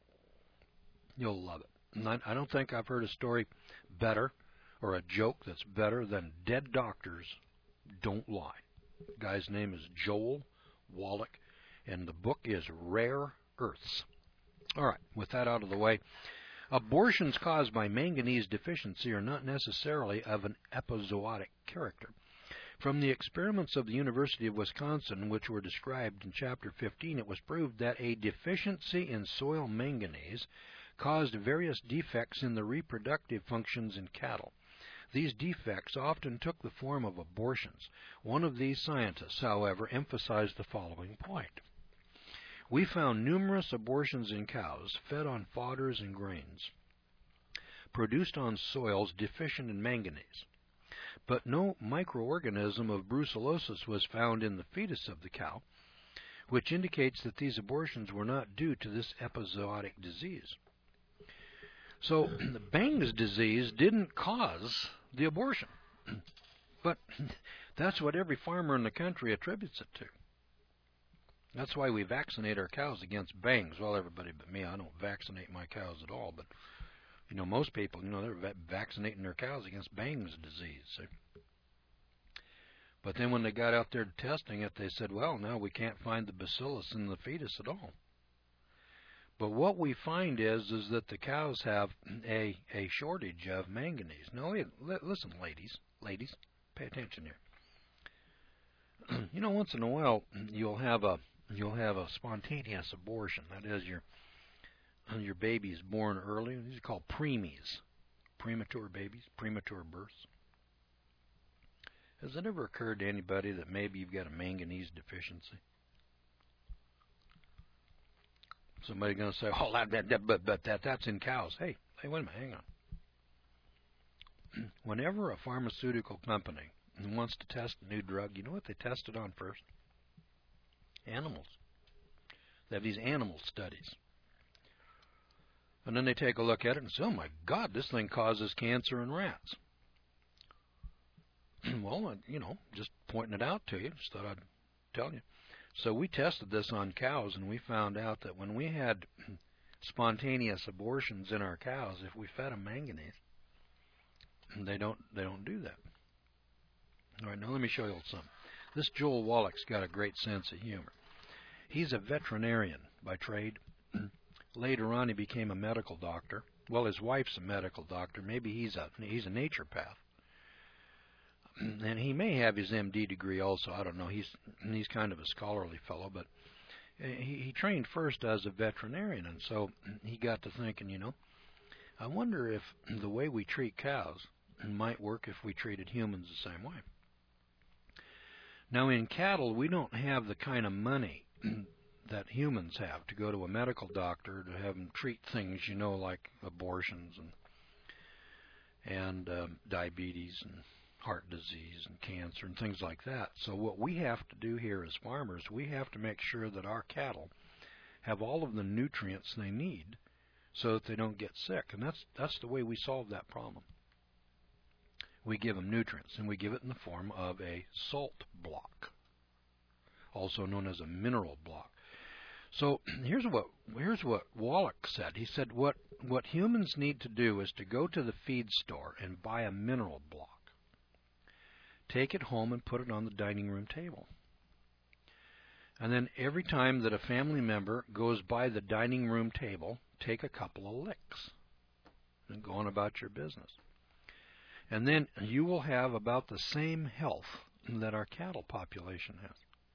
Speaker 2: You'll love it. And I, I don't think I've heard a story better, or a joke that's better than Dead Doctors Don't Lie. The guy's name is Joel Wallach, and the book is Rare Earths. All right, with that out of the way, abortions caused by manganese deficiency are not necessarily of an epizootic character. From the experiments of the University of Wisconsin, which were described in Chapter fifteen, it was proved that a deficiency in soil manganese caused various defects in the reproductive functions in cattle. These defects often took the form of abortions. One of these scientists, however, emphasized the following point. We found numerous abortions in cows fed on fodders and grains, produced on soils deficient in manganese. But no microorganism of brucellosis was found in the fetus of the cow, which indicates that these abortions were not due to this epizootic disease. So the Bang's disease didn't cause the abortion, but that's what every farmer in the country attributes it to. That's why we vaccinate our cows against bangs. Well, everybody but me, I don't vaccinate my cows at all, but you know, most people, you know, they're va vaccinating their cows against Bang's disease. See? But then when they got out there testing it, they said, well, no, we can't find the bacillus in the fetus at all. But what we find is is that the cows have a, a shortage of manganese. Now, listen, ladies, ladies, pay attention here. You know, once in a while, you'll have a you'll have a spontaneous abortion. That is, your your baby is born early. These are called preemies, premature babies, premature births. Has it ever occurred to anybody that maybe you've got a manganese deficiency? Somebody going to say, oh, that, that, that, but, but that, that's in cows. Hey, hey, wait a minute, hang on. Whenever a pharmaceutical company wants to test a new drug, you know what they test it on first? Animals. They have these animal studies. And then they take a look at it and say, oh, my God, this thing causes cancer in rats. Well, you know, just pointing it out to you, just thought I'd tell you. So we tested this on cows, and we found out that when we had spontaneous abortions in our cows, if we fed them manganese, they don't they don't do that. All right, now let me show you something. This Joel Wallach's got a great sense of humor. He's a veterinarian by trade. Later on, he became a medical doctor. Well, his wife's a medical doctor. Maybe he's a he's a naturopath. And he may have his M D degree also. I don't know. He's he's kind of a scholarly fellow, but he, he trained first as a veterinarian, and so he got to thinking, you know, I wonder if the way we treat cows might work if we treated humans the same way. Now, in cattle, we don't have the kind of money that humans have to go to a medical doctor to have them treat things, you know, like abortions and and um, diabetes and heart disease and cancer and things like that. So what we have to do here as farmers, we have to make sure that our cattle have all of the nutrients they need so that they don't get sick. And that's that's the way we solve that problem. We give them nutrients, and we give it in the form of a salt block, also known as a mineral block. So here's what here's what Wallach said. He said what what humans need to do is to go to the feed store and buy a mineral block. Take it home and put it on the dining room table. And then every time that a family member goes by the dining room table, take a couple of licks and go on about your business. And then you will have about the same health that our cattle population has.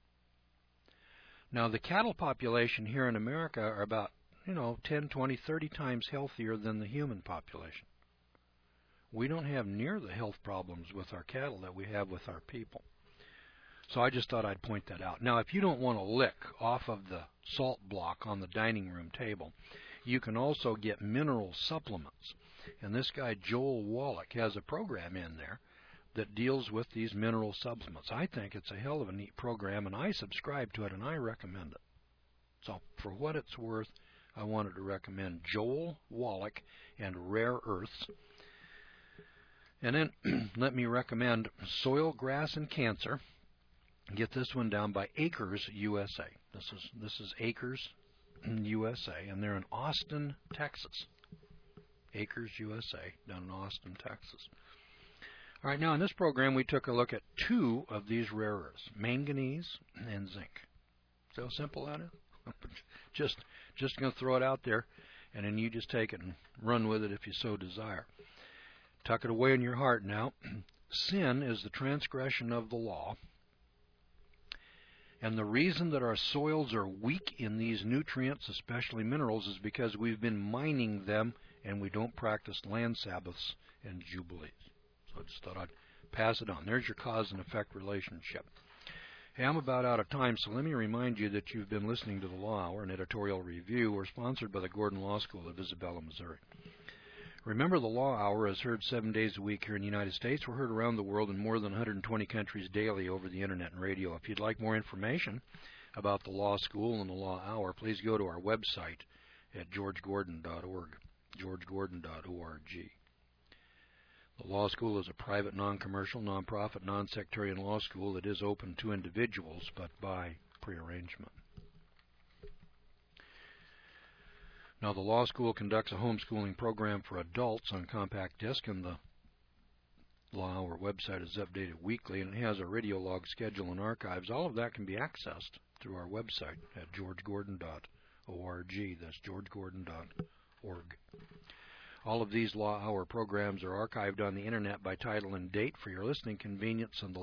Speaker 2: Now, the cattle population here in America are about, you know, ten, twenty, thirty times healthier than the human population. We don't have near the health problems with our cattle that we have with our people. So I just thought I'd point that out. Now, if you don't want to lick off of the salt block on the dining room table, you can also get mineral supplements. And this guy, Joel Wallach, has a program in there that deals with these mineral supplements. I think it's a hell of a neat program, and I subscribe to it, and I recommend it. So for what it's worth, I wanted to recommend Joel Wallach and Rare Earths. And then let me recommend Soil, Grass, and Cancer. Get this one down by Acres U S A. This is this is Acres U S A, and they're in Austin, Texas. Acres U S A, down in Austin, Texas. All right, now in this program we took a look at two of these rare earths, manganese and zinc. See how simple that is? just just going to throw it out there, and then you just take it and run with it if you so desire. Tuck it away in your heart now. Sin is the transgression of the law. And the reason that our soils are weak in these nutrients, especially minerals, is because we've been mining them and we don't practice land Sabbaths and jubilees. So I just thought I'd pass it on. There's your cause and effect relationship. Hey, I'm about out of time, so let me remind you that you've been listening to the Law Hour, an editorial review. We're sponsored by the Gordon Law School of Isabella, Missouri. Remember, the Law Hour is heard seven days a week here in the United States. We're heard around the world in more than one hundred twenty countries daily over the Internet and radio. If you'd like more information about the Law School and the Law Hour, please go to our website at george gordon dot org, george gordon dot org. The Law School is a private, non-commercial, non-profit, non-sectarian law school that is open to individuals, but by prearrangement. Now, the Law School conducts a homeschooling program for adults on compact disc, and the Law Hour website is updated weekly, and it has a radio log schedule and archives. All of that can be accessed through our website at george gordon dot org. That's george gordon dot org. All of these Law Hour programs are archived on the Internet by title and date for your listening convenience, and the